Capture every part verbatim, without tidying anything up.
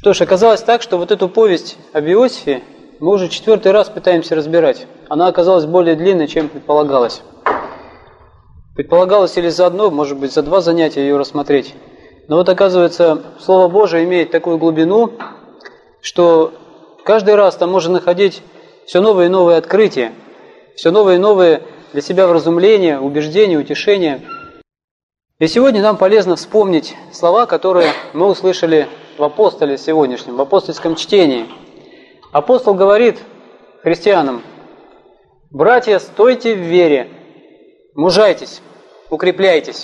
Что ж, оказалось так, что вот эту повесть об Иосифе мы уже четвертый раз пытаемся разбирать. Она оказалась более длинной, чем предполагалось. Предполагалось или за одно, может быть, за два занятия ее рассмотреть. Но вот оказывается, Слово Божие имеет такую глубину, что каждый раз там можно находить все новые и новые открытия, все новые и новые для себя вразумления, убеждения, утешения. И сегодня нам полезно вспомнить слова, которые мы услышали в апостоле сегодняшнем, в апостольском чтении. Апостол говорит христианам: «Братья, стойте в вере, мужайтесь, укрепляйтесь».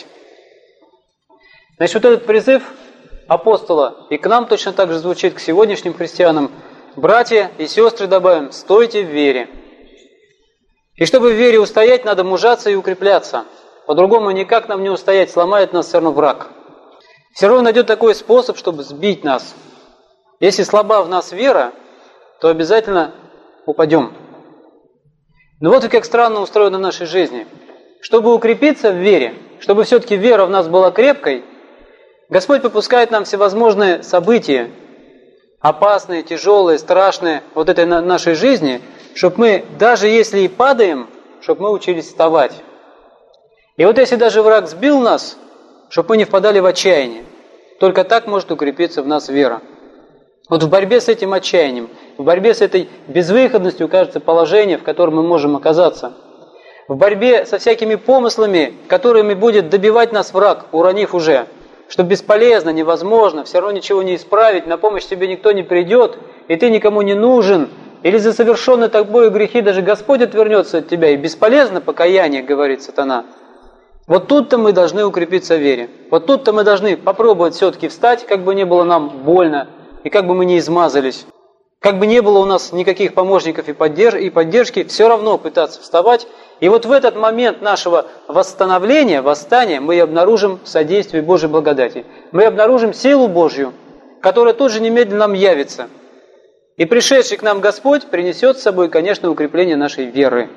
Значит, вот этот призыв апостола и к нам точно так же звучит, к сегодняшним христианам: «Братья и сестры», добавим, «стойте в вере». И чтобы в вере устоять, надо мужаться и укрепляться. По-другому никак нам не устоять, сломает нас все равно враг. Все равно найдет такой способ, чтобы сбить нас. Если слаба в нас вера, то обязательно упадем. Но вот и как странно устроено в нашей жизни. Чтобы укрепиться в вере, чтобы все-таки вера в нас была крепкой, Господь попускает нам всевозможные события, опасные, тяжелые, страшные вот этой нашей жизни, чтобы мы, даже если и падаем, чтобы мы учились вставать. И вот если даже враг сбил нас, чтобы мы не впадали в отчаяние, только так может укрепиться в нас вера. Вот в борьбе с этим отчаянием, в борьбе с этой безвыходностью, кажется, положения, в котором мы можем оказаться, в борьбе со всякими помыслами, которыми будет добивать нас враг, уронив уже, что бесполезно, невозможно, все равно ничего не исправить, на помощь тебе никто не придет, и ты никому не нужен, или за совершенные тобою грехи даже Господь отвернется от тебя, и бесполезно покаяние, говорит сатана. Вот тут-то мы должны укрепиться в вере. Вот тут-то мы должны попробовать все-таки встать, как бы не было нам больно, и как бы мы не измазались. Как бы не было у нас никаких помощников и поддержки, все равно пытаться вставать. И вот в этот момент нашего восстановления, восстания, мы обнаружим содействие Божьей благодати. Мы обнаружим силу Божью, которая тут же немедленно нам явится. И пришедший к нам Господь принесет с собой, конечно, укрепление нашей веры.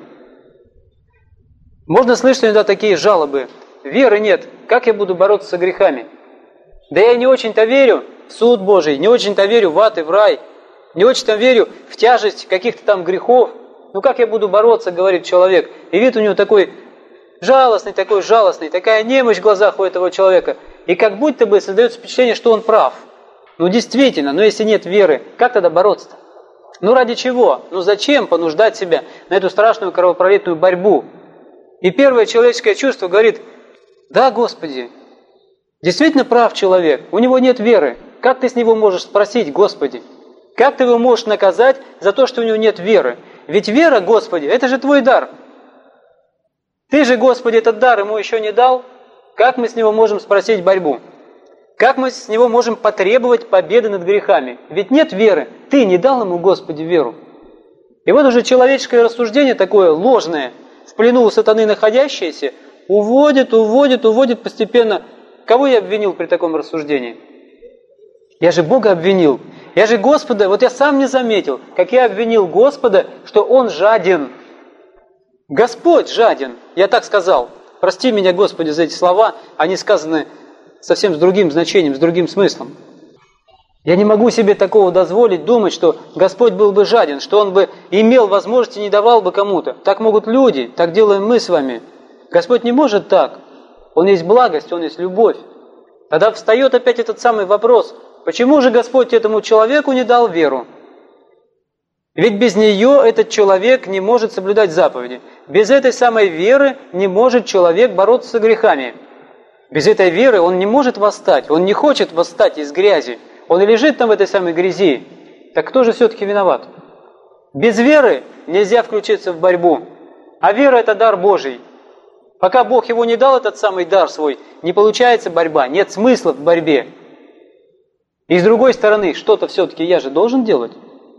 Можно слышать иногда такие жалобы: веры нет, как я буду бороться со грехами? Да я не очень-то верю в суд Божий, не очень-то верю в ад и в рай, не очень-то верю в тяжесть каких-то там грехов. Ну как я буду бороться, говорит человек. И вид у него такой жалостный, такой жалостный, такая немощь в глазах у этого человека. И как будто бы создается впечатление, что он прав. Ну действительно, но если нет веры, как тогда бороться-то? Ну ради чего? Ну зачем понуждать себя на эту страшную кровопролитную борьбу? И первое человеческое чувство говорит: да, Господи, действительно прав человек, у него нет веры. Как ты с него можешь спросить, Господи? Как ты его можешь наказать за то, что у него нет веры? Ведь вера, Господи, это же Твой дар. Ты же, Господи, этот дар ему еще не дал. Как мы с него можем спросить борьбу? Как мы с него можем потребовать победы над грехами? Ведь нет веры. Ты не дал ему, Господи, веру. И вот уже человеческое рассуждение такое ложное, в плену у сатаны находящееся, уводит, уводит, уводит постепенно. Кого я обвинил при таком рассуждении? Я же Бога обвинил. Я же Господа, вот я сам не заметил, как я обвинил Господа, что Он жаден. Господь жаден, я так сказал. Прости меня, Господи, за эти слова, они сказаны совсем с другим значением, с другим смыслом. Я не могу себе такого дозволить, думать, что Господь был бы жаден, что Он бы имел возможности и не давал бы кому-то. Так могут люди, так делаем мы с вами. Господь не может так. Он есть благость, Он есть любовь. Тогда встает опять этот самый вопрос: почему же Господь этому человеку не дал веру? Ведь без нее этот человек не может соблюдать заповеди. Без этой самой веры не может человек бороться с грехами. Без этой веры он не может восстать, он не хочет восстать из грязи. Он и лежит там в этой самой грязи. Так кто же все-таки виноват? Без веры нельзя включиться в борьбу. А вера – это дар Божий. Пока Бог его не дал, этот самый дар свой, не получается борьба, нет смысла в борьбе. И с другой стороны, что-то все-таки я же должен делать.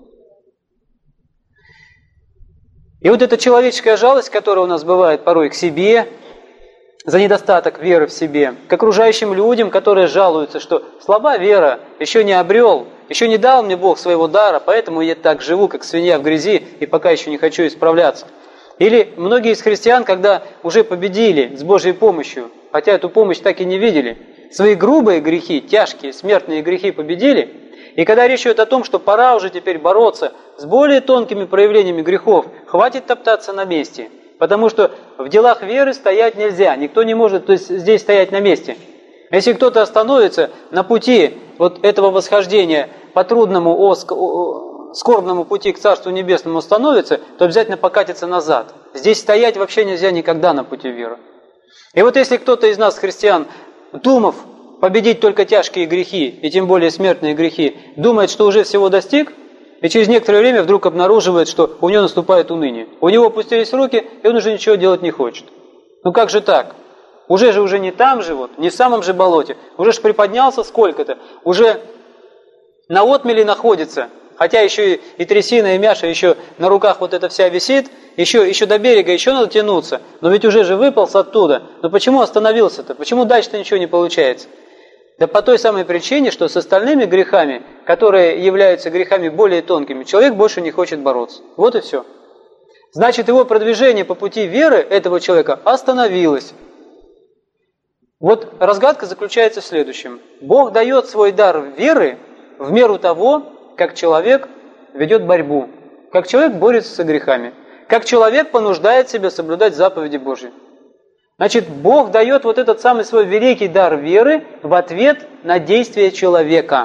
И вот эта человеческая жалость, которая у нас бывает порой к себе, за недостаток веры в себе, к окружающим людям, которые жалуются, что слаба вера, еще не обрел, еще не дал мне Бог своего дара, поэтому я так живу, как свинья в грязи, и пока еще не хочу исправляться. Или многие из христиан, когда уже победили с Божьей помощью, хотя эту помощь так и не видели, свои грубые грехи, тяжкие, смертные грехи победили. И когда речь идет о том, что пора уже теперь бороться с более тонкими проявлениями грехов, хватит топтаться на месте. Потому что в делах веры стоять нельзя, никто не может, то есть, здесь стоять на месте. Если кто-то остановится на пути вот этого восхождения по трудному, скорбному пути к Царству Небесному становится, то обязательно покатится назад. Здесь стоять вообще нельзя никогда на пути веры. И вот если кто-то из нас, христиан, думав победить только тяжкие грехи, и тем более смертные грехи, думает, что уже всего достиг, и через некоторое время вдруг обнаруживает, что у него наступает уныние. У него опустились руки, и он уже ничего делать не хочет. Ну как же так? Уже же уже не там же, вот, не в самом же болоте. Уже ж приподнялся сколько-то, уже на отмели находится, хотя еще и, и трясина, и мяша, еще на руках вот это вся висит, еще, еще до берега, еще надо тянуться. Но ведь уже же выполз оттуда. Но почему остановился-то? Почему дальше-то ничего не получается? Да по той самой причине, что с остальными грехами, которые являются грехами более тонкими, человек больше не хочет бороться. Вот и все. Значит, его продвижение по пути веры этого человека остановилось. Вот разгадка заключается в следующем. Бог дает свой дар веры в меру того, как человек ведет борьбу, как человек борется с грехами, как человек понуждает себя соблюдать заповеди Божьи. Значит, Бог дает вот этот самый свой великий дар веры в ответ на действие человека.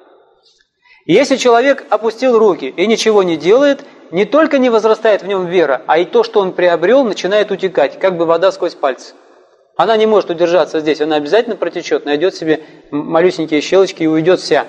И если человек опустил руки и ничего не делает, не только не возрастает в нем вера, а и то, что он приобрел, начинает утекать, как бы вода сквозь пальцы. Она не может удержаться здесь, она обязательно протечет, найдет себе малюсенькие щелочки и уйдет вся.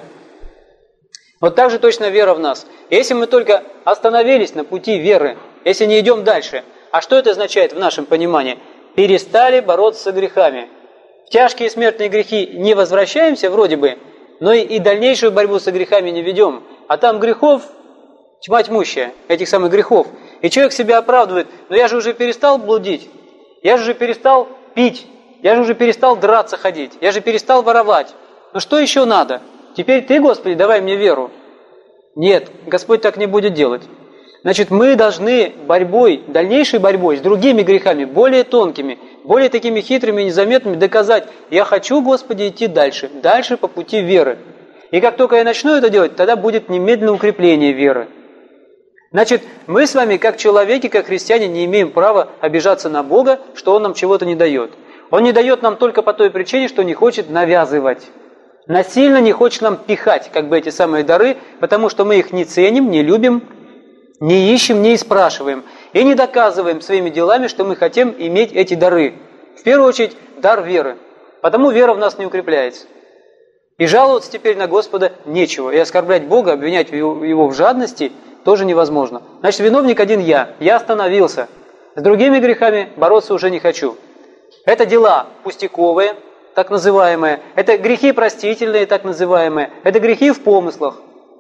Вот так же точно вера в нас. Если мы только остановились на пути веры, если не идем дальше, а что это означает в нашем понимании? Перестали бороться с грехами. В тяжкие смертные грехи не возвращаемся вроде бы, но и, и дальнейшую борьбу с грехами не ведем. А там грехов тьма тьмущая, этих самых грехов. И человек себя оправдывает: но я же уже перестал блудить, я же уже перестал пить, я же уже перестал драться ходить, я же перестал воровать. Ну что еще надо? Теперь ты, Господи, давай мне веру. Нет, Господь так не будет делать. Значит, мы должны борьбой, дальнейшей борьбой с другими грехами, более тонкими, более такими хитрыми и незаметными, доказать: я хочу, Господи, идти дальше, дальше по пути веры. И как только я начну это делать, тогда будет немедленное укрепление веры. Значит, мы с вами, как человеки, как христиане, не имеем права обижаться на Бога, что Он нам чего-то не дает. Он не дает нам только по той причине, что не хочет навязывать. Насильно не хочет нам пихать, как бы, эти самые дары, потому что мы их не ценим, не любим, не ищем, не спрашиваем и не доказываем своими делами, что мы хотим иметь эти дары. В первую очередь, дар веры. Потому вера в нас не укрепляется. И жаловаться теперь на Господа нечего. И оскорблять Бога, обвинять Его в жадности тоже невозможно. Значит, виновник один я. Я остановился. С другими грехами бороться уже не хочу. Это дела пустяковые, так называемые. Это грехи простительные, так называемые. Это грехи в помыслах.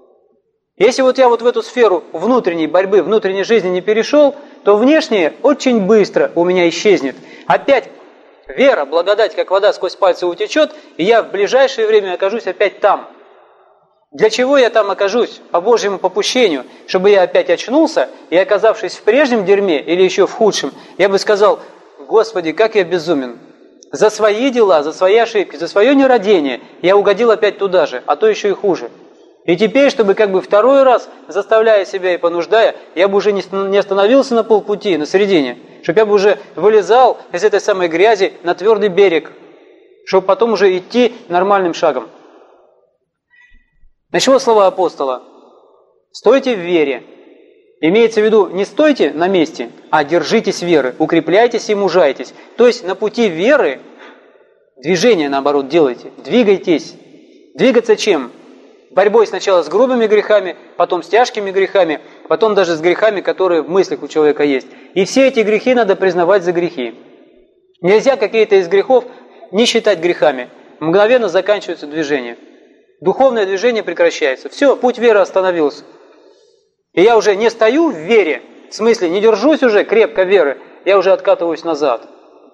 Если вот я вот в эту сферу внутренней борьбы, внутренней жизни не перешел, то внешнее очень быстро у меня исчезнет. Опять вера, благодать, как вода сквозь пальцы утечет, и я в ближайшее время окажусь опять там. Для чего я там окажусь? По Божьему попущению. Чтобы я опять очнулся, и, оказавшись в прежнем дерьме или еще в худшем, я бы сказал: Господи, как я безумен. За свои дела, за свои ошибки, за свое нерадение я угодил опять туда же, а то еще и хуже. И теперь, чтобы как бы второй раз, заставляя себя и понуждая, я бы уже не остановился на полпути, на середине, чтобы я бы уже вылезал из этой самой грязи на твердый берег, чтобы потом уже идти нормальным шагом. Значит, вот слова апостола: «Стойте в вере». Имеется в виду, не стойте на месте, а держитесь веры, укрепляйтесь и мужайтесь. То есть на пути веры движение, наоборот, делайте, двигайтесь. Двигаться чем? Борьбой сначала с грубыми грехами, потом с тяжкими грехами, потом даже с грехами, которые в мыслях у человека есть. И все эти грехи надо признавать за грехи. Нельзя какие-то из грехов не считать грехами. Мгновенно заканчивается движение. Духовное движение прекращается. Все, путь веры остановился. И я уже не стою в вере, в смысле не держусь уже крепко веры, я уже откатываюсь назад.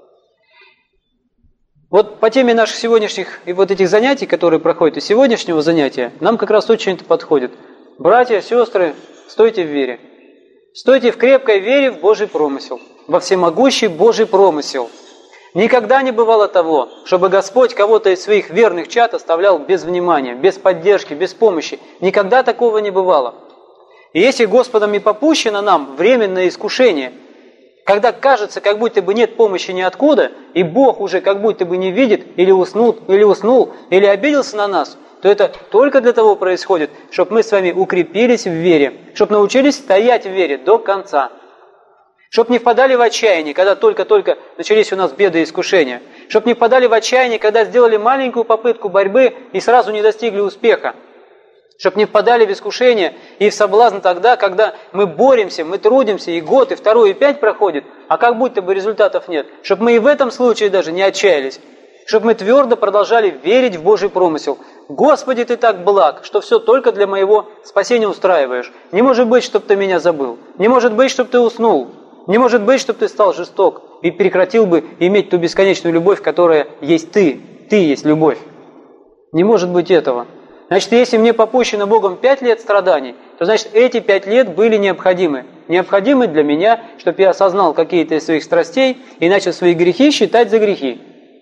Вот по теме наших сегодняшних и вот этих занятий, которые проходят, и сегодняшнего занятия, нам как раз очень это подходит. Братья, сестры, стойте в вере. Стойте в крепкой вере в Божий промысел, во всемогущий Божий промысел. Никогда не бывало того, чтобы Господь кого-то из своих верных чад оставлял без внимания, без поддержки, без помощи. Никогда такого не бывало. И если Господом и попущено нам временное искушение, когда кажется, как будто бы нет помощи ниоткуда, и Бог уже как будто бы не видит, или уснул, или уснул, или обиделся на нас, то это только для того происходит, чтобы мы с вами укрепились в вере, чтобы научились стоять в вере до конца. Чтоб не впадали в отчаяние, когда только-только начались у нас беды и искушения. Чтоб не впадали в отчаяние, когда сделали маленькую попытку борьбы и сразу не достигли успеха. Чтоб не впадали в искушение и в соблазн тогда, когда мы боремся, мы трудимся, и год, и второй, и пять проходит, а как будто бы результатов нет. Чтоб мы и в этом случае даже не отчаялись. Чтоб мы твердо продолжали верить в Божий промысел. Господи, Ты так благ, что все только для моего спасения устраиваешь. Не может быть, чтоб Ты меня забыл. Не может быть, чтоб Ты уснул. Не может быть, чтобы ты стал жесток и прекратил бы иметь ту бесконечную любовь, которая есть ты. Ты есть любовь. Не может быть этого. Значит, если мне попущено Богом пять лет страданий, то значит, эти пять лет были необходимы. Необходимы для меня, чтобы я осознал какие-то из своих страстей и начал свои грехи считать за грехи.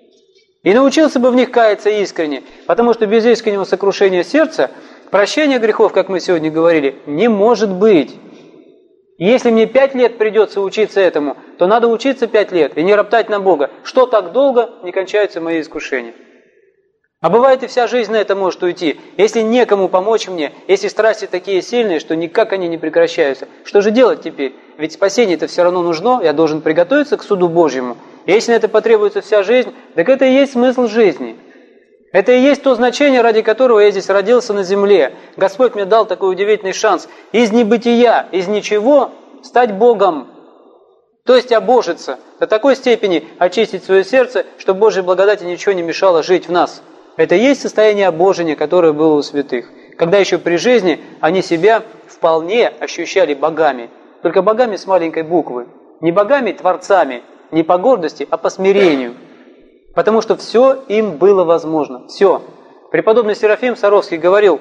И научился бы в них каяться искренне, потому что без искреннего сокрушения сердца прощения грехов, как мы сегодня говорили, не может быть. И если мне пять лет придется учиться этому, то надо учиться пять лет и не роптать на Бога. Что так долго не кончаются мои искушения? А бывает и вся жизнь на это может уйти. Если некому помочь мне, если страсти такие сильные, что никак они не прекращаются, что же делать теперь? Ведь спасение-то все равно нужно, я должен приготовиться к суду Божьему. И если на это потребуется вся жизнь, так это и есть смысл жизни. Это и есть то значение, ради которого я здесь родился на земле. Господь мне дал такой удивительный шанс из небытия, из ничего стать Богом. То есть обожиться, до такой степени очистить свое сердце, чтобы Божьей благодати ничего не мешало жить в нас. Это и есть состояние обожения, которое было у святых. Когда еще при жизни они себя вполне ощущали богами. Только богами с маленькой буквы. Не богами-творцами, не по гордости, а по смирению. Потому что все им было возможно. Все. Преподобный Серафим Саровский говорил,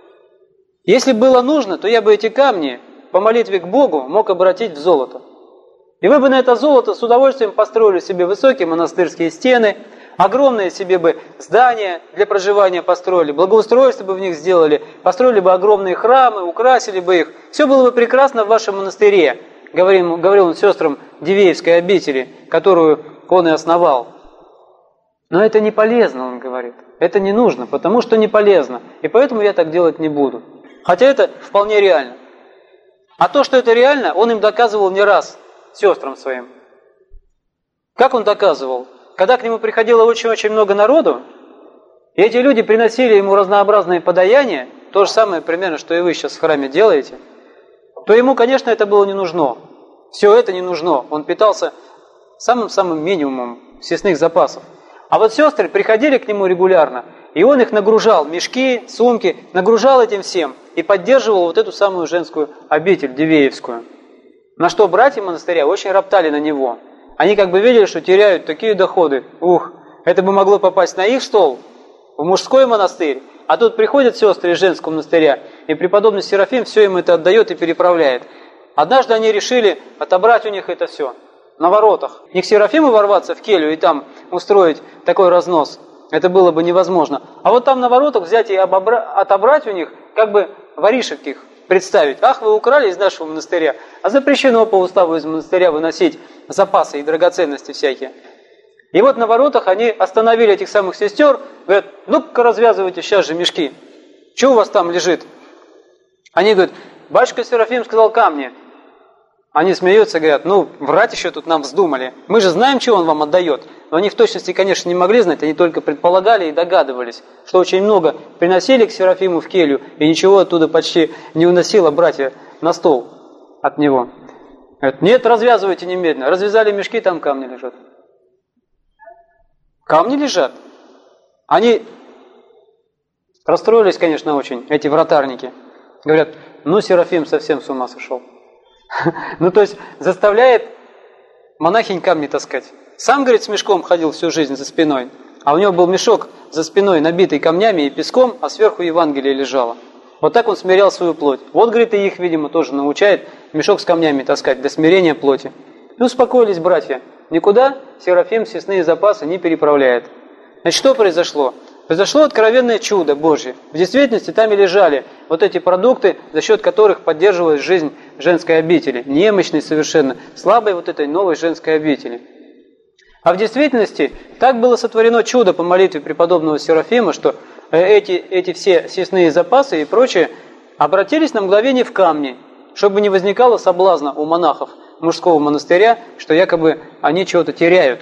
если было нужно, то я бы эти камни по молитве к Богу мог обратить в золото. И вы бы на это золото с удовольствием построили себе высокие монастырские стены, огромные себе бы здания для проживания построили, благоустройство бы в них сделали, построили бы огромные храмы, украсили бы их. Все было бы прекрасно в вашем монастыре, говорил, говорил он сестрам Дивеевской обители, которую он и основал. Но это не полезно, он говорит. Это не нужно, потому что не полезно. И поэтому я так делать не буду. Хотя это вполне реально. А то, что это реально, он им доказывал не раз, сестрам своим. Как он доказывал? Когда к нему приходило очень-очень много народу, и эти люди приносили ему разнообразные подаяния, то же самое примерно, что и вы сейчас в храме делаете, то ему, конечно, это было не нужно. Все это не нужно. Он питался самым-самым минимумом съестных запасов. А вот сестры приходили к нему регулярно, и он их нагружал, мешки, сумки, нагружал этим всем и поддерживал вот эту самую женскую обитель Дивеевскую. На что братья монастыря очень роптали на него. Они как бы видели, что теряют такие доходы. Ух, это бы могло попасть на их стол, в мужской монастырь. А тут приходят сестры из женского монастыря, и преподобный Серафим все им это отдает и переправляет. Однажды они решили отобрать у них это все. На воротах. Не к Серафиму ворваться в келью и там устроить такой разнос. Это было бы невозможно. А вот там на воротах взять и обобра... отобрать у них, как бы воришек их представить. Ах, вы украли из нашего монастыря. А запрещено по уставу из монастыря выносить запасы и драгоценности всякие. И вот на воротах они остановили этих самых сестер, говорят, ну-ка развязывайте сейчас же мешки. Что у вас там лежит? Они говорят, батюшка Серафим сказал камни. Они смеются, говорят, ну, врать еще тут нам вздумали. Мы же знаем, чего он вам отдает. Но они в точности, конечно, не могли знать, они только предполагали и догадывались, что очень много приносили к Серафиму в келью, и ничего оттуда почти не уносило братья на стол от него. Говорят, нет, развязывайте немедленно. Развязали мешки, там камни лежат. Камни лежат. Они расстроились, конечно, очень, эти вратарники. Говорят, ну, Серафим совсем с ума сошел. Ну, то есть, заставляет монахинь камни таскать. Сам, говорит, с мешком ходил всю жизнь за спиной, а у него был мешок за спиной, набитый камнями и песком, а сверху Евангелие лежало. Вот так он смирял свою плоть. Вот, говорит, и их, видимо, тоже научает мешок с камнями таскать для смирения плоти. И успокоились братья. Никуда Серафим съестные запасы не переправляет. Значит, что произошло? Произошло откровенное чудо Божье. В действительности там и лежали вот эти продукты, за счет которых поддерживалась жизнь женской обители, немощной совершенно, слабой вот этой новой женской обители. А в действительности так было сотворено чудо по молитве преподобного Серафима, что эти, эти все съестные запасы и прочее обратились на мгновение в камни, чтобы не возникало соблазна у монахов мужского монастыря, что якобы они чего-то теряют.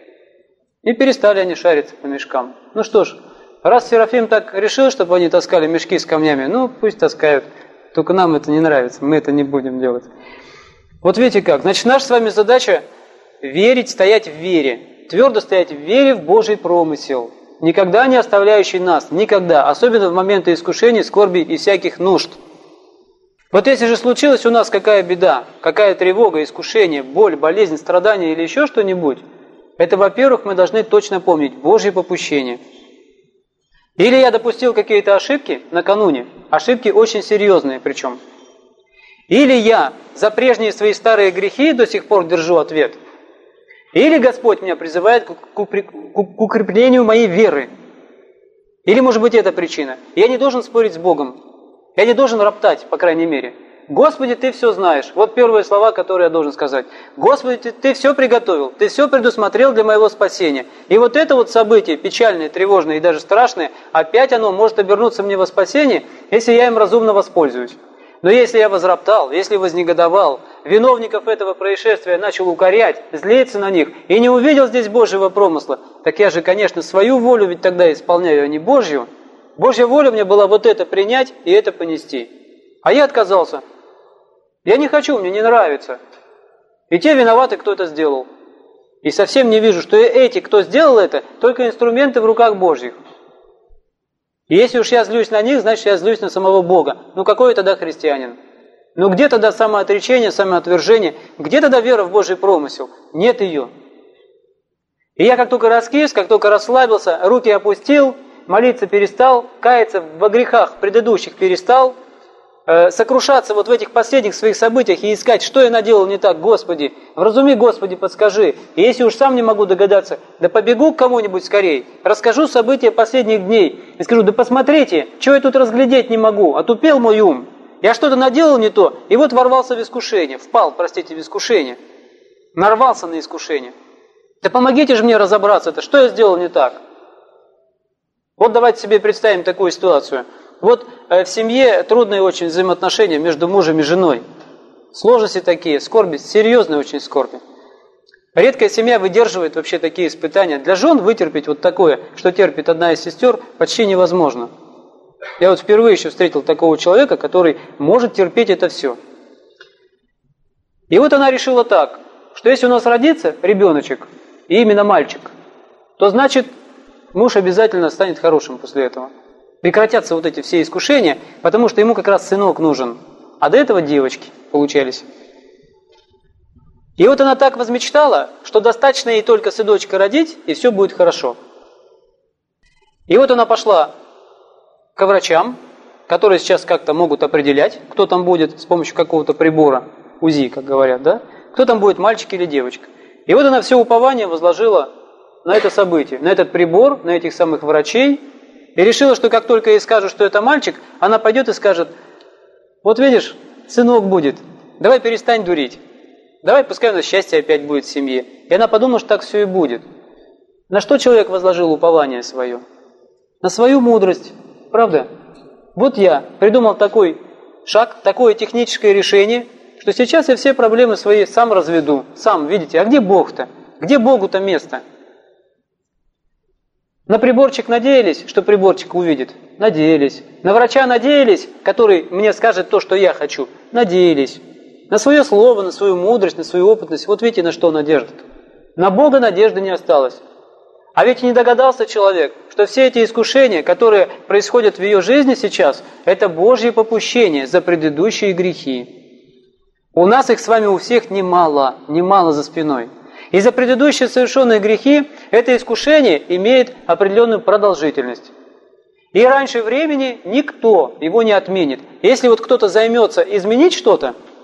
И перестали они шариться по мешкам. Ну что ж, раз Серафим так решил, чтобы они таскали мешки с камнями, ну пусть таскают. Только нам это не нравится, мы это не будем делать. Вот видите как. Значит, наша с вами задача верить, стоять в вере. Твердо стоять в вере в Божий промысел. Никогда не оставляющий нас, никогда. Особенно в моменты искушений, скорби и всяких нужд. Вот если же случилась у нас какая беда, какая тревога, искушение, боль, болезнь, страдание или еще что-нибудь, это, во-первых, мы должны точно помнить Божье попущение. Или я допустил какие-то ошибки накануне, ошибки очень серьезные причем. Или я за прежние свои старые грехи до сих пор держу ответ. Или Господь меня призывает к укреплению моей веры. Или, может быть, это причина. Я не должен спорить с Богом. Я не должен роптать, по крайней мере. Господи, Ты все знаешь. Вот первые слова, которые я должен сказать. Господи, Ты, ты все приготовил, Ты все предусмотрел для моего спасения. И вот это вот событие, печальное, тревожное и даже страшное, опять оно может обернуться мне во спасение, если я им разумно воспользуюсь. Но если я возроптал, если вознегодовал, виновников этого происшествия начал укорять, злиться на них и не увидел здесь Божьего промысла, так я же, конечно, свою волю ведь тогда исполняю, а не Божью. Божья воля мне была вот это принять и это понести. А я отказался. Я не хочу, мне не нравится. И те виноваты, кто это сделал. И совсем не вижу, что эти, кто сделал это, только инструменты в руках Божьих. И если уж я злюсь на них, значит я злюсь на самого Бога. Ну какой тогда христианин? Ну где тогда самоотречение, самоотвержение? Где тогда вера в Божий промысел? Нет ее. И я как только раскис, как только расслабился, руки опустил, молиться перестал, каяться во грехах предыдущих перестал, сокрушаться вот в этих последних своих событиях и искать, что я наделал не так, Господи, вразуми, Господи, подскажи. И если уж сам не могу догадаться, да побегу к кому-нибудь скорее, расскажу события последних дней и скажу, да посмотрите, чего я тут разглядеть не могу, отупел мой ум, я что-то наделал не то, и вот ворвался в искушение, впал, простите, в искушение, нарвался на искушение. Да помогите же мне разобраться, это что я сделал не так? Вот давайте себе представим такую ситуацию. Вот в семье трудные очень взаимоотношения между мужем и женой. Сложности такие, скорби, серьезные очень скорби. Редкая семья выдерживает вообще такие испытания. Для жен вытерпеть вот такое, что терпит одна из сестер, почти невозможно. Я вот впервые еще встретил такого человека, который может терпеть это все. И вот она решила так, что если у нас родится ребеночек, и именно мальчик, то значит муж обязательно станет хорошим после этого. Прекратятся вот эти все искушения, потому что ему как раз сынок нужен. А до этого девочки получались. И вот она так возмечтала, что достаточно ей только сыночка родить, и все будет хорошо. И вот она пошла к врачам, которые сейчас как-то могут определять, кто там будет с помощью какого-то прибора, УЗИ, как говорят, да? Кто там будет, мальчик или девочка. И вот она все упование возложила на это событие, на этот прибор, на этих самых врачей, и решила, что как только ей скажут, что это мальчик, она пойдет и скажет, вот видишь, сынок будет, давай перестань дурить, давай пускай у нас счастье опять будет в семье. И она подумала, что так все и будет. На что человек возложил упование свое? На свою мудрость, правда? Вот я придумал такой шаг, такое техническое решение, что сейчас я все проблемы свои сам разведу, сам, видите, а где Бог-то? Где Богу-то место? На приборчик надеялись, что приборчик увидит? Надеялись. На врача надеялись, который мне скажет то, что я хочу? Надеялись. На свое слово, на свою мудрость, на свою опытность. Вот видите, на что надежда. На Бога надежды не осталось. А ведь не догадался человек, что все эти искушения, которые происходят в ее жизни сейчас, это Божье попущение за предыдущие грехи. У нас их с вами у всех немало, немало за спиной. И за предыдущие совершенные грехи это искушение имеет определенную продолжительность. И раньше времени никто его не отменит. Если вот кто-то займется изменить что-то,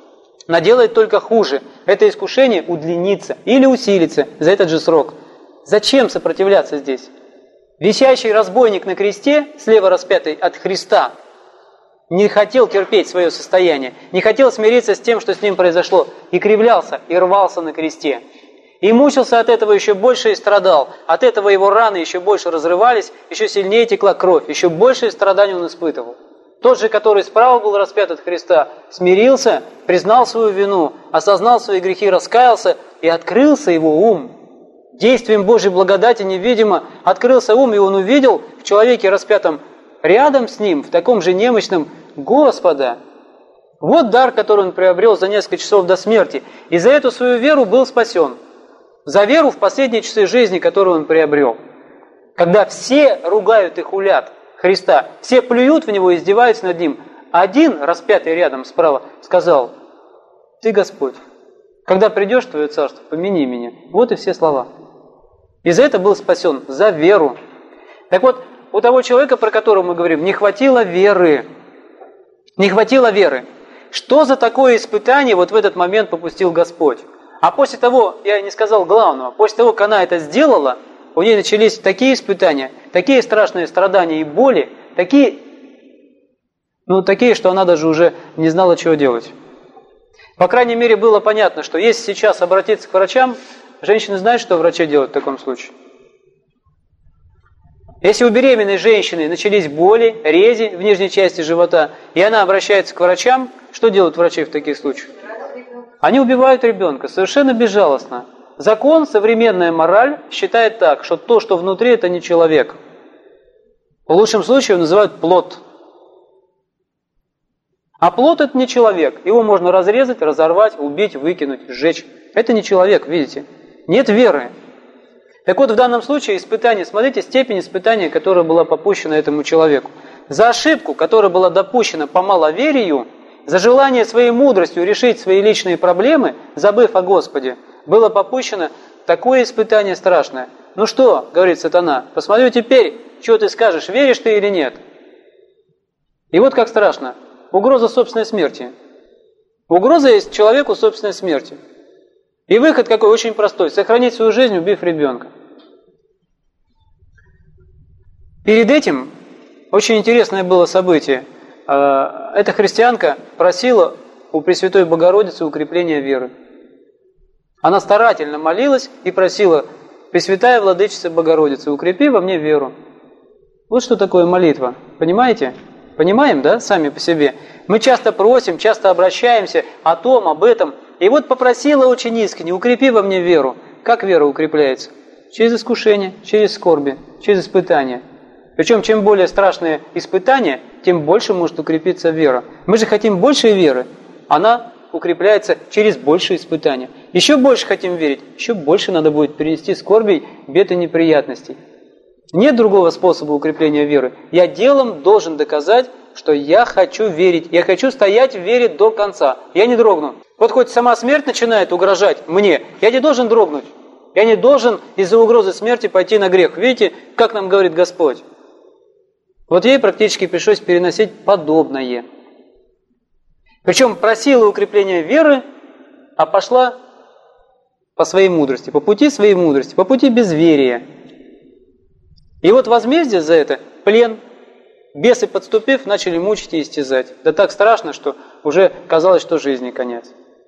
наделает только хуже. Это искушение удлинится или усилится за этот же срок. Зачем сопротивляться здесь? Висящий разбойник на кресте, слева распятый от Христа, не хотел терпеть свое состояние, не хотел смириться с тем, что с ним произошло, и кривлялся, и рвался на кресте. И мучился от этого еще больше и страдал. От этого его раны еще больше разрывались, еще сильнее текла кровь, еще больше страданий он испытывал. Тот же, который справа был распят от Христа, смирился, признал свою вину, осознал свои грехи, раскаялся, и открылся его ум. Действием Божьей благодати невидимо открылся ум, и он увидел в человеке распятом рядом с ним, в таком же немощном, Господа. Вот дар, который он приобрел за несколько часов до смерти, и за эту свою веру был спасен. За веру в последние часы жизни, которую он приобрел. Когда все ругают и хулят Христа, все плюют в Него и издеваются над Ним, один, распятый рядом справа, сказал: «Ты Господь, когда придешь в Твое царство, помяни меня». Вот и все слова. И за это был спасен, за веру. Так вот, у того человека, про которого мы говорим, не хватило веры. Не хватило веры. Что за такое испытание вот в этот момент попустил Господь? А после того, я не сказал главного, после того, как она это сделала, у нее начались такие испытания, такие страшные страдания и боли, такие, ну, такие, что она даже уже не знала, чего делать. По крайней мере, было понятно, что если сейчас обратиться к врачам, женщины знают, что врачи делают в таком случае. Если у беременной женщины начались боли, рези в нижней части живота, и она обращается к врачам, что делают врачи в таких случаях? Они убивают ребенка совершенно безжалостно. Закон, современная мораль считает так, что то, что внутри, это не человек. В лучшем случае его называют плод. А плод это не человек. Его можно разрезать, разорвать, убить, выкинуть, сжечь. Это не человек, видите? Нет веры. Так вот, в данном случае испытание, смотрите, степень испытания, которая была попущена этому человеку. За ошибку, которая была допущена по маловерию, за желание своей мудростью решить свои личные проблемы, забыв о Господе, было попущено такое испытание страшное. Ну что, говорит сатана, посмотрю теперь, что ты скажешь, веришь ты или нет. И вот как страшно. Угроза собственной смерти. Угроза есть человеку собственной смерти. И выход какой очень простой. Сохранить свою жизнь, убив ребенка. Перед этим очень интересное было событие. Эта христианка просила у Пресвятой Богородицы укрепления веры. Она старательно молилась и просила: «Пресвятая Владычица Богородица, укрепи во мне веру». Вот что такое молитва. Понимаете? Понимаем, да, сами по себе? Мы часто просим, часто обращаемся о том, об этом. И вот попросила очень искренне: «Укрепи во мне веру». Как вера укрепляется? Через искушение, через скорби, через испытания. Причем, чем более страшные испытания, тем больше может укрепиться вера. Мы же хотим большей веры. Она укрепляется через большие испытания. Еще больше хотим верить, еще больше надо будет перенести скорбей, бед и неприятностей. Нет другого способа укрепления веры. Я делом должен доказать, что я хочу верить. Я хочу стоять в вере до конца. Я не дрогну. Вот хоть сама смерть начинает угрожать мне, я не должен дрогнуть. Я не должен из-за угрозы смерти пойти на грех. Видите, как нам говорит Господь? Вот ей практически пришлось переносить подобное. Причем просила укрепления веры, а пошла по своей мудрости, по пути своей мудрости, по пути безверия. И вот возмездие за это – плен. Бесы, подступив, начали мучить и истязать. Да так страшно, что уже казалось, что жизни конец.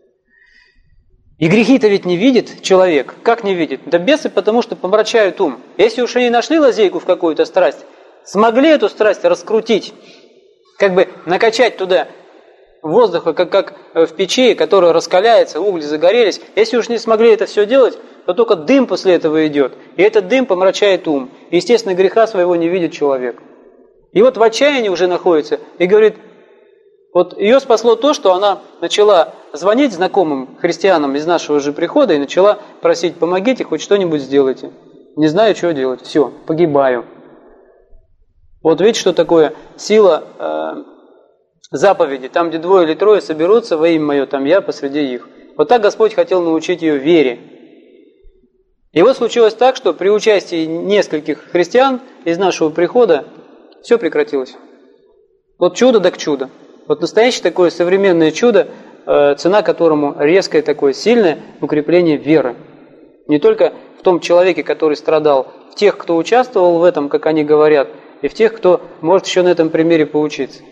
И грехи-то ведь не видит человек. Как не видит? Да бесы, потому что помрачают ум. Если уж они нашли лазейку в какую-то страсть, смогли эту страсть раскрутить, как бы накачать туда воздуха, как, как в печи, которая раскаляется, угли загорелись. Если уж не смогли это все делать, то только дым после этого идет. И этот дым помрачает ум. И, естественно, греха своего не видит человек. И вот в отчаянии уже находится и говорит, вот ее спасло то, что она начала звонить знакомым христианам из нашего же прихода и начала просить: помогите, хоть что-нибудь сделайте. Не знаю, что делать. Все, погибаю. Вот видите, что такое сила э, заповеди. Там, где двое или трое соберутся во имя Мое, там я посреди их. Вот так Господь хотел научить ее вере. И вот случилось так, что при участии нескольких христиан из нашего прихода все прекратилось. Вот чудо да к чудо. Вот настоящее такое современное чудо. цена которому резкое такое сильное укрепление веры. Не только в том человеке, который страдал, в тех, кто участвовал в этом, как они говорят, и в тех, кто может еще на этом примере поучиться.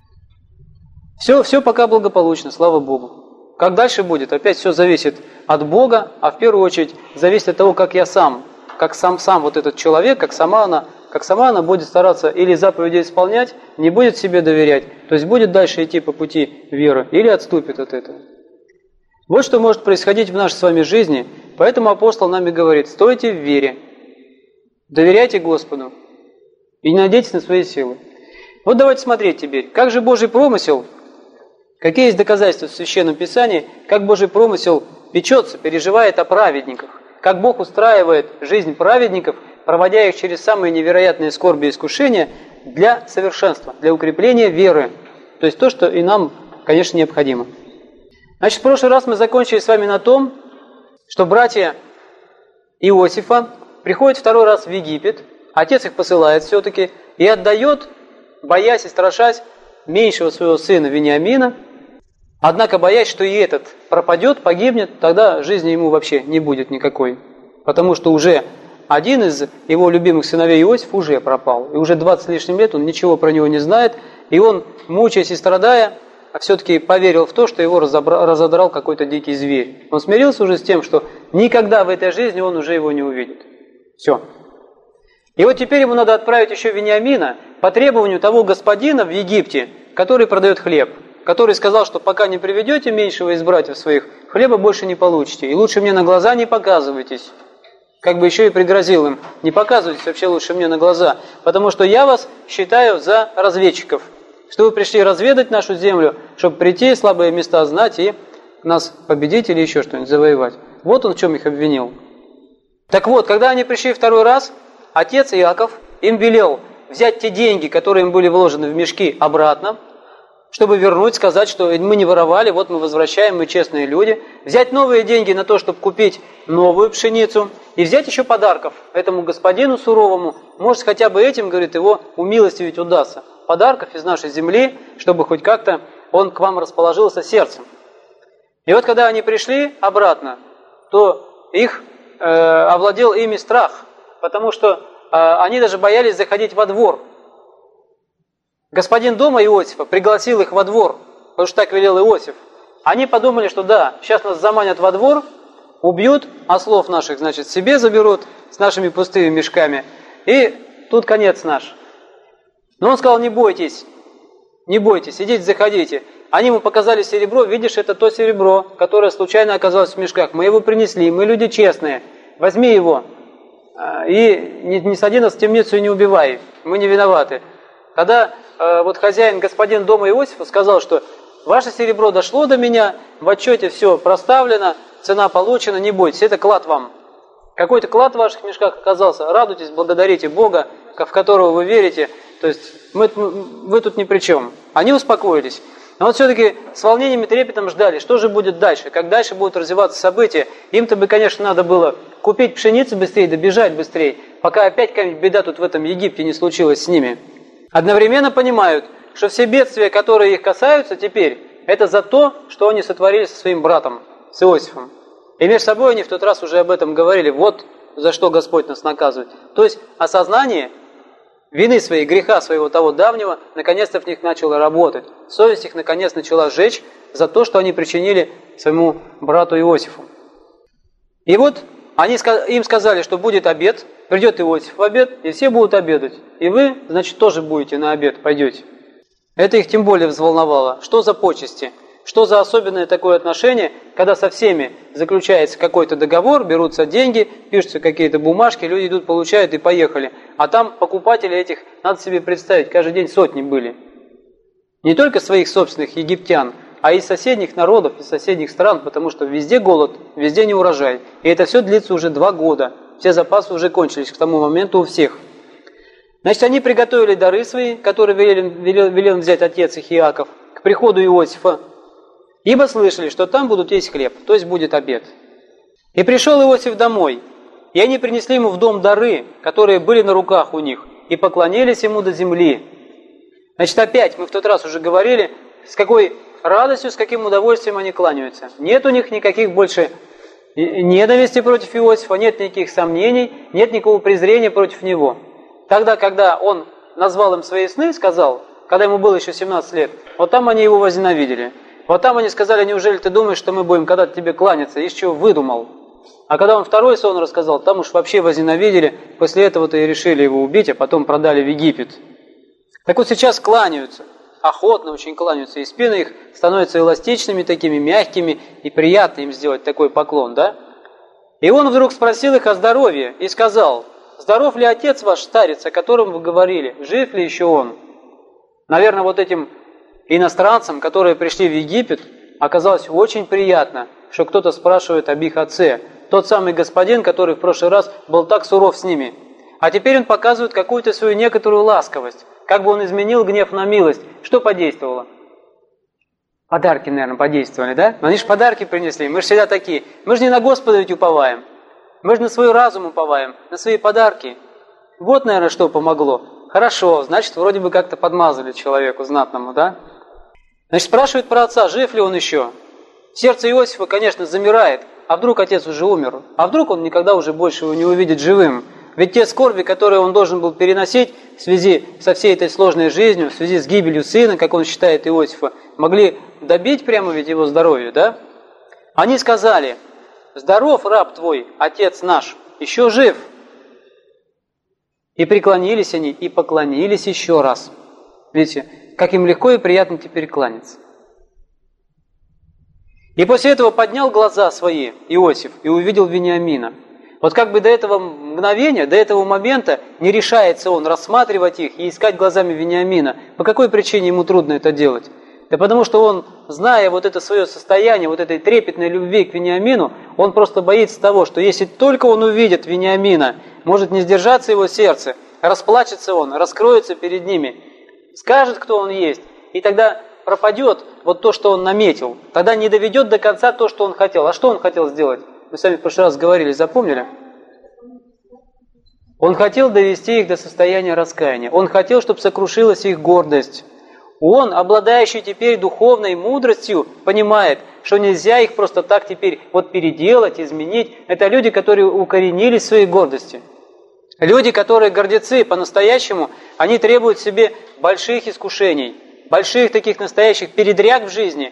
Все, все пока благополучно, слава Богу. Как дальше будет? Опять все зависит от Бога, а в первую очередь зависит от того, как я сам, как сам сам вот этот человек, как сама она, как сама она будет стараться или заповеди исполнять, не будет себе доверять, то есть будет дальше идти по пути веры, или отступит от этого. Вот что может происходить в нашей с вами жизни, поэтому апостол нам и говорит: стойте в вере, доверяйте Господу и не надейтесь на свои силы. Вот давайте смотреть теперь, как же Божий промысел, какие есть доказательства в Священном Писании, как Божий промысел печется, переживает о праведниках, как Бог устраивает жизнь праведников, проводя их через самые невероятные скорби и искушения для совершенства, для укрепления веры. То есть то, что и нам, конечно, необходимо. Значит, в прошлый раз мы закончили с вами на том, что братья Иосифа приходят второй раз в Египет, отец их посылает все-таки и отдает, боясь и страшась, меньшего своего сына Вениамина, однако боясь, что и этот пропадет, погибнет, тогда жизни ему вообще не будет никакой, потому что уже один из его любимых сыновей Иосиф уже пропал, и уже двадцать с лишним лет он ничего про него не знает, и он, мучаясь и страдая, все-таки поверил в то, что его разобрал, разодрал какой-то дикий зверь. Он смирился уже с тем, что никогда в этой жизни он уже его не увидит. Все. И вот теперь ему надо отправить еще Вениамина по требованию того господина в Египте, который продает хлеб, который сказал, что пока не приведете меньшего из братьев своих, хлеба больше не получите, и лучше мне на глаза не показывайтесь. Как бы еще и пригрозил им: не показывайтесь вообще лучше мне на глаза, потому что я вас считаю за разведчиков, что вы пришли разведать нашу землю, чтобы прийти, слабые места знать и нас победить или еще что-нибудь завоевать. Вот он в чем их обвинил. Так вот, когда они пришли второй раз, отец Иаков им велел взять те деньги, которые им были вложены в мешки, обратно, чтобы вернуть, сказать, что мы не воровали, вот мы возвращаем, мы честные люди. Взять новые деньги на то, чтобы купить новую пшеницу, и взять еще подарков этому господину суровому. Может, хотя бы этим, говорит, его умилостивить удастся. Подарков из нашей земли, чтобы хоть как-то он к вам расположился сердцем. И вот когда они пришли обратно, то их э, овладел ими страх, потому что э, они даже боялись заходить во двор. Господин дома Иосифа пригласил их во двор, потому что так велел Иосиф. Они подумали, что да, сейчас нас заманят во двор, убьют, ослов наших, значит, себе заберут с нашими пустыми мешками, и тут конец наш. Но он сказал: не бойтесь, не бойтесь, идите, заходите. Они ему показали серебро: видишь, это то серебро, которое случайно оказалось в мешках. Мы его принесли, мы люди честные, возьми его и не, не сади нас в темницу и не убивай, мы не виноваты. Когда э, вот хозяин, господин дома Иосифа сказал, что ваше серебро дошло до меня, в отчете все проставлено, цена получена, не бойтесь, это клад вам. Какой-то клад в ваших мешках оказался, радуйтесь, благодарите Бога, в которого вы верите, то есть мы, вы тут ни при чем. Они успокоились. Но вот все-таки с волнением и трепетом ждали, что же будет дальше, как дальше будут развиваться события. Им-то бы, конечно, надо было купить пшеницу быстрее, добежать быстрее, пока опять какая-нибудь беда тут в этом Египте не случилась с ними. Одновременно понимают, что все бедствия, которые их касаются теперь, это за то, что они сотворили со своим братом, с Иосифом. И между собой они в тот раз уже об этом говорили, вот за что Господь нас наказывает. То есть осознание вины своей, греха своего того давнего, наконец-то в них начало работать. Совесть их наконец начала жечь за то, что они причинили своему брату Иосифу. И вот они, им сказали, что будет обед, придет Иосиф в обед, и все будут обедать. И вы, значит, тоже будете на обед, пойдете. Это их тем более взволновало. Что за почести? Что за особенное такое отношение, когда со всеми заключается какой-то договор, берутся деньги, пишутся какие-то бумажки, люди идут, получают и поехали. А там покупатели этих, надо себе представить, каждый день сотни были. Не только своих собственных египтян, а и соседних народов, и соседних стран, потому что везде голод, везде неурожай. И это все длится уже два года. Все запасы уже кончились к тому моменту у всех. Значит, они приготовили дары свои, которые велел, велел, велел взять отец их Иаков, к приходу Иосифа. Ибо слышали, что там будут есть хлеб, то есть будет обед. И пришел Иосиф домой, и они принесли ему в дом дары, которые были на руках у них, и поклонились ему до земли. Значит, опять, мы в тот раз уже говорили, с какой радостью, с каким удовольствием они кланяются. Нет у них никаких больше ненависти против Иосифа, нет никаких сомнений, нет никакого презрения против него. Тогда, когда он назвал им свои сны, сказал, когда ему было еще семнадцать лет, вот там они его возненавидели. Вот там они сказали: неужели ты думаешь, что мы будем когда-то тебе кланяться? Из чего выдумал? А когда он второй сон рассказал, там уж вообще возненавидели, после этого-то и решили его убить, а потом продали в Египет. Так вот сейчас кланяются, охотно очень кланяются, и спины их становятся эластичными, такими мягкими, и приятно им сделать такой поклон, да? И он вдруг спросил их о здоровье и сказал: здоров ли отец ваш, старец, о котором вы говорили, жив ли еще он? Наверное, вот этим иностранцам, которые пришли в Египет, оказалось очень приятно, что кто-то спрашивает об их отце. Тот самый господин, который в прошлый раз был так суров с ними. А теперь он показывает какую-то свою некоторую ласковость. Как бы он изменил гнев на милость. Что подействовало? Подарки, наверное, подействовали, да? Но они же подарки принесли. Мы же всегда такие. Мы же не на Господа ведь уповаем. Мы же на свой разум уповаем, на свои подарки. Вот, наверное, что помогло. Хорошо, значит, вроде бы как-то подмазали человеку знатному, да? Значит, спрашивает про отца, жив ли он еще. Сердце Иосифа, конечно, замирает. А вдруг отец уже умер? А вдруг он никогда уже больше его не увидит живым? Ведь те скорби, которые он должен был переносить в связи со всей этой сложной жизнью, в связи с гибелью сына, как он считает Иосифа, могли добить прямо ведь его здоровье, да? Они сказали: здоров раб твой, отец наш, еще жив. И преклонились они, и поклонились еще раз. Видите, как им легко и приятно теперь кланяться. И после этого поднял глаза свои Иосиф и увидел Вениамина. Вот как бы до этого мгновения, до этого момента не решается он рассматривать их и искать глазами Вениамина. По какой причине ему трудно это делать? Да потому что он, зная вот это свое состояние, вот этой трепетной любви к Вениамину, он просто боится того, что если только он увидит Вениамина, может не сдержаться его сердце, расплачется он, раскроется перед ними, скажет, кто он есть, и тогда пропадет вот то, что он наметил. Тогда не доведет до конца то, что он хотел. А что он хотел сделать? Мы с вами в прошлый раз говорили, запомнили? Он хотел довести их до состояния раскаяния. Он хотел, чтобы сокрушилась их гордость. Он, обладающий теперь духовной мудростью, понимает, что нельзя их просто так теперь вот переделать, изменить. Это люди, которые укоренились в своей гордости. Люди, которые гордецы по-настоящему, они требуют себе больших искушений, больших таких настоящих передряг в жизни.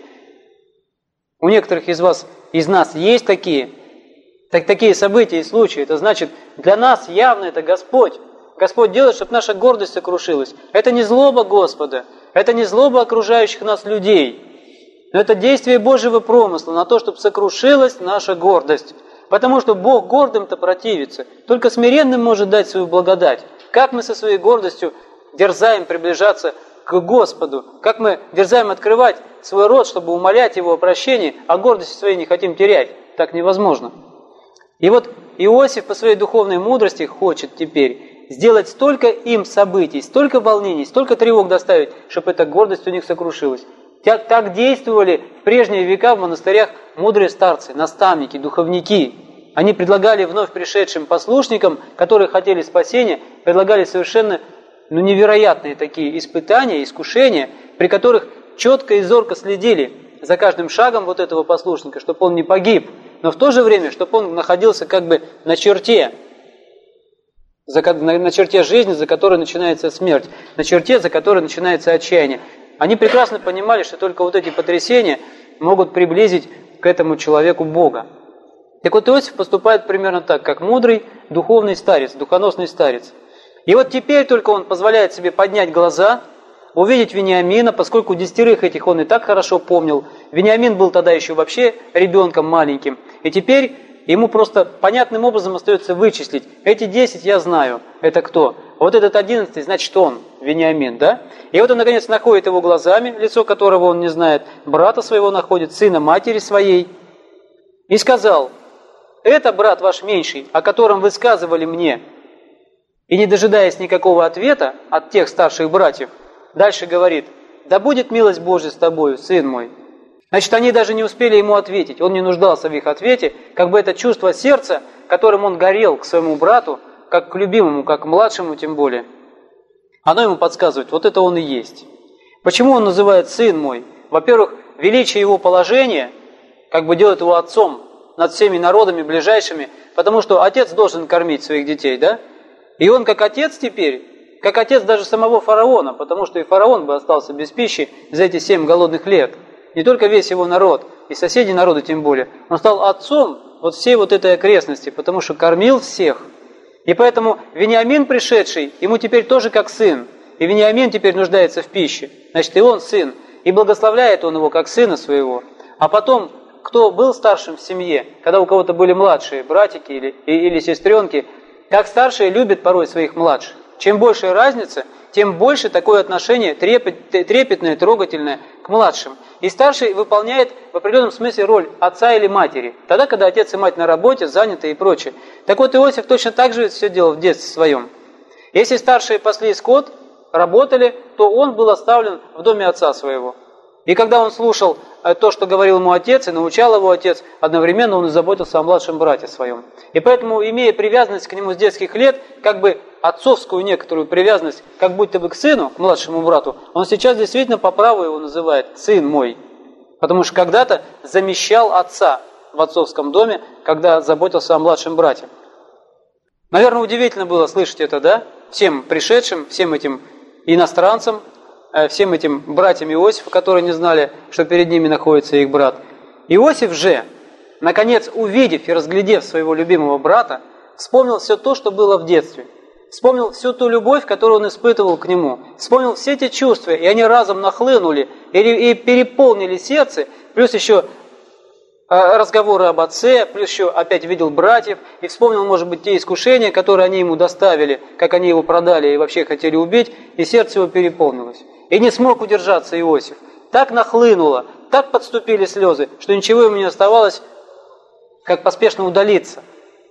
У некоторых из вас, из нас есть такие, так, такие события и случаи. Это значит, для нас явно это Господь. Господь делает, чтобы наша гордость сокрушилась. Это не злоба Господа, это не злоба окружающих нас людей, но это действие Божьего промысла на то, чтобы сокрушилась наша гордость. Потому что Бог гордым-то противится, только смиренным может дать свою благодать. Как мы со своей гордостью дерзаем приближаться к Господу, как мы дерзаем открывать свой рот, чтобы умолять Его о прощении, а гордости своей не хотим терять. Так невозможно. И вот Иосиф по своей духовной мудрости хочет теперь сделать столько им событий, столько волнений, столько тревог доставить, чтобы эта гордость у них сокрушилась. Так, так действовали в прежние века в монастырях мудрые старцы, наставники, духовники. Они предлагали вновь пришедшим послушникам, которые хотели спасения, предлагали совершенно ну, невероятные такие испытания, искушения, при которых четко и зорко следили за каждым шагом вот этого послушника, чтобы он не погиб, но в то же время, чтобы он находился как бы на черте, за, на, на черте жизни, за которой начинается смерть, на черте, за которой начинается отчаяние. Они прекрасно понимали, что только вот эти потрясения могут приблизить к этому человеку Бога. Так вот Иосиф поступает примерно так, как мудрый духовный старец, духоносный старец. И вот теперь только он позволяет себе поднять глаза, увидеть Вениамина, поскольку десятерых этих он и так хорошо помнил. Вениамин был тогда еще вообще ребенком маленьким. И теперь ему просто понятным образом остается вычислить. Эти десять я знаю, это кто? Вот этот одиннадцатый, значит он, Вениамин, да? И вот он наконец находит его глазами, лицо которого он не знает, брата своего находит, сына матери своей. И сказал: это брат ваш меньший, о котором вы сказывали мне. И не дожидаясь никакого ответа от тех старших братьев, дальше говорит: да будет милость Божья с тобою, сын мой. Значит, они даже не успели ему ответить, он не нуждался в их ответе, как бы это чувство сердца, которым он горел к своему брату, как к любимому, как к младшему тем более, оно ему подсказывает, вот это он и есть. Почему он называет сын мой? Во-первых, величие его положения как бы делает его отцом над всеми народами ближайшими, потому что отец должен кормить своих детей, да? И он как отец теперь, как отец даже самого фараона, потому что и фараон бы остался без пищи за эти семь голодных лет. Не только весь его народ, и соседи народа тем более. Он стал отцом вот всей вот этой окрестности, потому что кормил всех. И поэтому Вениамин пришедший, ему теперь тоже как сын. И Вениамин теперь нуждается в пище. Значит, и он сын. И благословляет он его как сына своего. А потом, кто был старшим в семье, когда у кого-то были младшие братики или, или сестренки, как старшие любят порой своих младших. Чем больше разница, тем больше такое отношение трепет, трепетное, трогательное к младшим. И старший выполняет в определенном смысле роль отца или матери. Тогда, когда отец и мать на работе, заняты и прочее. Так вот, Иосиф точно так же все делал в детстве своем. Если старшие пасли скот, работали, то он был оставлен в доме отца своего. И когда он слушал то, что говорил ему отец, и научал его отец, одновременно он и заботился о младшем брате своем. И поэтому, имея привязанность к нему с детских лет, как бы отцовскую некоторую привязанность, как будто бы к сыну, к младшему брату, он сейчас действительно по праву его называет «сын мой». Потому что когда-то замещал отца в отцовском доме, когда заботился о младшем брате. Наверное, удивительно было слышать это, да? Всем пришедшим, всем этим иностранцам, всем этим братьям Иосифа, которые не знали, что перед ними находится их брат. Иосиф же, наконец, увидев и разглядев своего любимого брата, вспомнил все то, что было в детстве. Вспомнил всю ту любовь, которую он испытывал к нему. Вспомнил все те чувства, и они разом нахлынули и переполнили сердце. Плюс еще разговоры об отце, плюс еще опять видел братьев. И вспомнил, может быть, те искушения, которые они ему доставили, как они его продали и вообще хотели убить. И сердце его переполнилось. И не смог удержаться Иосиф. Так нахлынуло, так подступили слезы, что ничего ему не оставалось, как поспешно удалиться.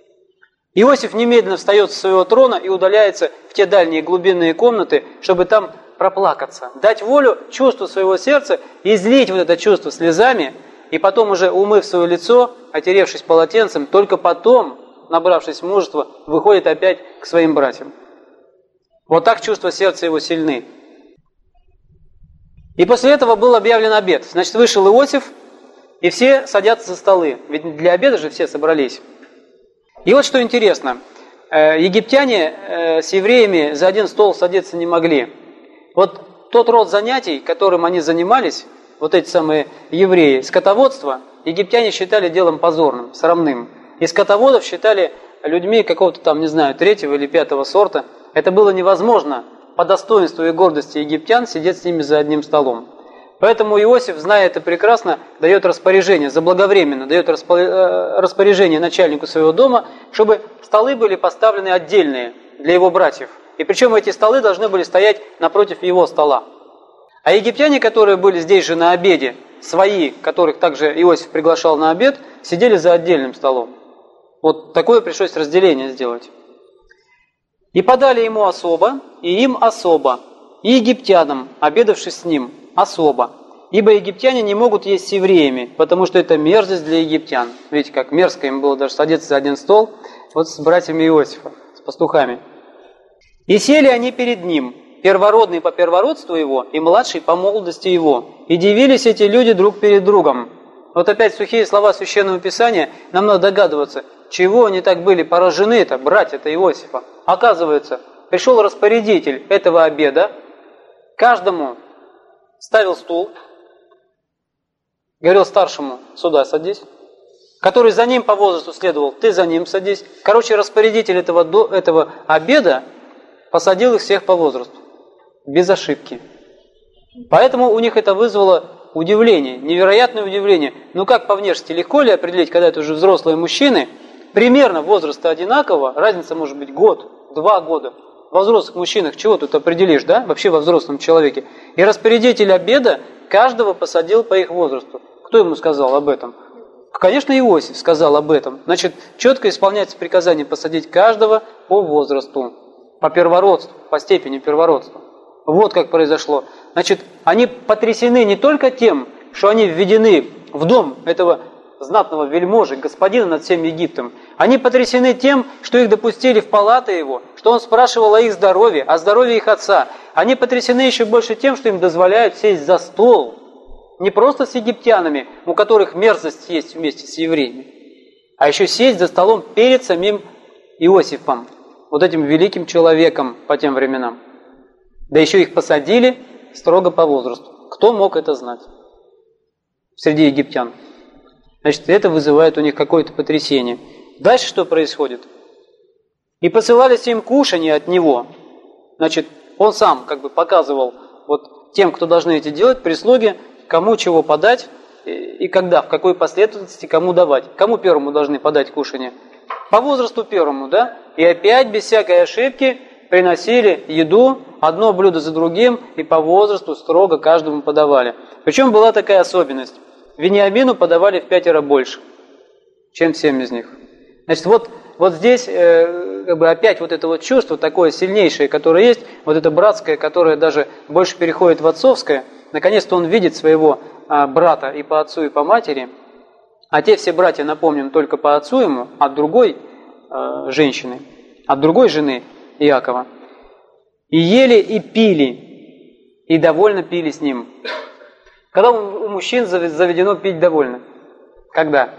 Иосиф немедленно встает с своего трона и удаляется в те дальние глубинные комнаты, чтобы там проплакаться, дать волю чувству своего сердца, излить вот это чувство слезами, и потом уже, умыв свое лицо, отеревшись полотенцем, только потом, набравшись мужества, выходит опять к своим братьям. Вот так чувства сердца его сильны. И после этого был объявлен обед. Значит, вышел Иосиф, и все садятся за столы, ведь для обеда же все собрались. И вот что интересно, египтяне с евреями за один стол садиться не могли. Вот тот род занятий, которым они занимались, вот эти самые евреи, скотоводство, египтяне считали делом позорным, срамным. И скотоводов считали людьми какого-то там, не знаю, третьего или пятого сорта. Это было невозможно по достоинству и гордости египтян сидеть с ними за одним столом. Поэтому Иосиф, зная это прекрасно, дает распоряжение, заблаговременно дает распоряжение начальнику своего дома, чтобы столы были поставлены отдельные для его братьев. И причем эти столы должны были стоять напротив его стола. А египтяне, которые были здесь же на обеде, свои, которых также Иосиф приглашал на обед, сидели за отдельным столом. Вот такое пришлось разделение сделать. И подали ему особо, и им особо, и египтянам, обедавшись с ним, особо. Ибо египтяне не могут есть с евреями, потому что это мерзость для египтян. Видите, как мерзко им было даже садиться за один стол, вот с братьями Иосифа, с пастухами. И сели они перед ним, первородный по первородству его, и младший по молодости его. И дивились эти люди друг перед другом. Вот опять сухие слова Священного Писания, нам надо догадываться, чего они так были поражены-то, братья-то Иосифа. Оказывается, пришел распорядитель этого обеда, каждому ставил стул, говорил старшему: сюда садись, который за ним по возрасту следовал: ты за ним садись. Короче, распорядитель этого, этого обеда посадил их всех по возрасту, без ошибки. Поэтому у них это вызвало удивление, невероятное удивление. Ну как по внешности, легко ли определить, когда это уже взрослые мужчины, примерно возраста одинакового, разница может быть год, два года. Во взрослых мужчинах чего тут определишь, да? Вообще во взрослом человеке. И распорядитель обеда каждого посадил по их возрасту. Кто ему сказал об этом? Конечно, Иосиф сказал об этом. Значит, четко исполняется приказание посадить каждого по возрасту, по первородству, по степени первородства. Вот как произошло. Значит, они потрясены не только тем, что они введены в дом этого знатного вельможи, господина над всем Египтом. Они потрясены тем, что их допустили в палаты его, что он спрашивал о их здоровье, о здоровье их отца. Они потрясены еще больше тем, что им дозволяют сесть за стол Не просто с египтянами, у которых мерзость есть вместе с евреями, а еще сесть за столом перед самим Иосифом, вот этим великим человеком по тем временам. Да еще их посадили строго по возрасту. Кто мог это знать среди египтян? Значит, это вызывает у них какое-то потрясение. Дальше что происходит? И посылались им кушанье от него. Значит, он сам как бы показывал вот тем, кто должны это делать, прислуге, кому чего подать и когда, в какой последовательности кому давать. Кому первому должны подать кушанье? По возрасту первому, да? И опять без всякой ошибки приносили еду, одно блюдо за другим, и по возрасту строго каждому подавали. Причем была такая особенность. Вениамину подавали в пятеро больше, чем всем из них. Значит, вот, вот здесь э, как бы опять вот это вот чувство такое сильнейшее, которое есть, вот это братское, которое даже больше переходит в отцовское. Наконец-то он видит своего э, брата и по отцу, и по матери. А те все братья, напомним, только по отцу ему, от другой э, женщины, от другой жены Иакова. И ели, и пили, и довольно пили с ним. Когда у мужчин заведено пить довольно? Когда?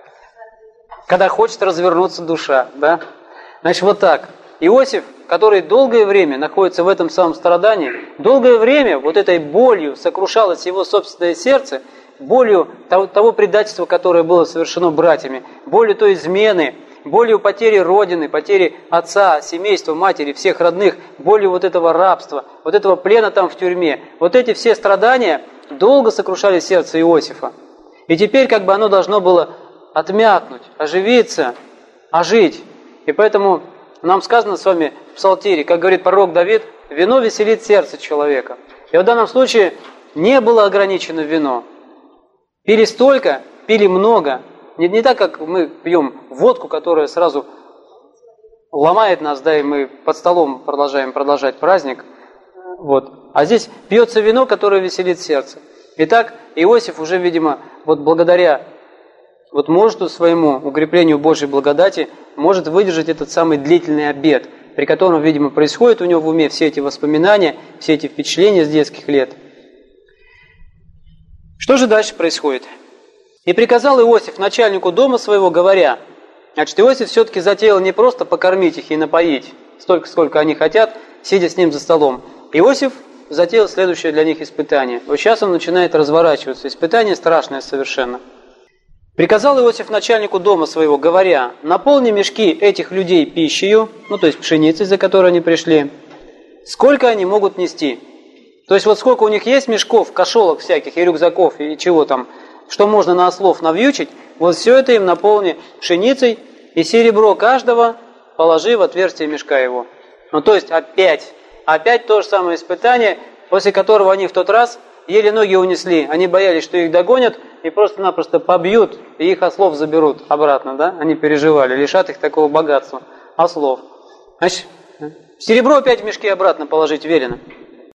Когда хочет развернуться душа, да? Значит, вот так. Иосиф, который долгое время находится в этом самом страдании, долгое время вот этой болью сокрушалось его собственное сердце, болью того, того предательства, которое было совершено братьями, болью той измены, болью потери родины, потери отца, семейства, матери, всех родных, болью вот этого рабства, вот этого плена там в тюрьме. Вот эти все страдания долго сокрушали сердце Иосифа. И теперь как бы оно должно было отмякнуть, оживиться, ожить. И поэтому нам сказано с вами в Псалтире, как говорит пророк Давид, вино веселит сердце человека. И в данном случае не было ограничено вино. Пили столько, пили много. Не, не так, как мы пьем водку, которая сразу ломает нас, да, и мы под столом продолжаем продолжать праздник. Вот. А здесь пьется вино, которое веселит сердце. Итак, Иосиф уже, видимо, вот благодаря вот мужеству своему, укреплению Божьей благодати, может выдержать этот самый длительный обет, при котором, видимо, происходит у него в уме все эти воспоминания, все эти впечатления с детских лет. Что же дальше происходит? «И приказал Иосиф начальнику дома своего, говоря...» Значит, Иосиф все-таки затеял не просто покормить их и напоить, столько, сколько они хотят, сидя с ним за столом. Иосиф затеял следующее для них испытание. Вот сейчас он начинает разворачиваться. Испытание страшное совершенно. «Приказал Иосиф начальнику дома своего, говоря, наполни мешки этих людей пищею, ну то есть пшеницей, за которой они пришли, сколько они могут нести». То есть вот сколько у них есть мешков, кошелок всяких, и рюкзаков, и чего там, что можно на ослов навьючить, вот все это им наполни пшеницей, и серебро каждого положи в отверстие мешка его. Ну то есть опять, опять то же самое испытание, после которого они в тот раз еле ноги унесли. Они боялись, что их догонят и просто-напросто побьют, и их ослов заберут обратно, да? Они переживали, лишат их такого богатства, ослов. Значит, серебро опять в мешки обратно положить велено.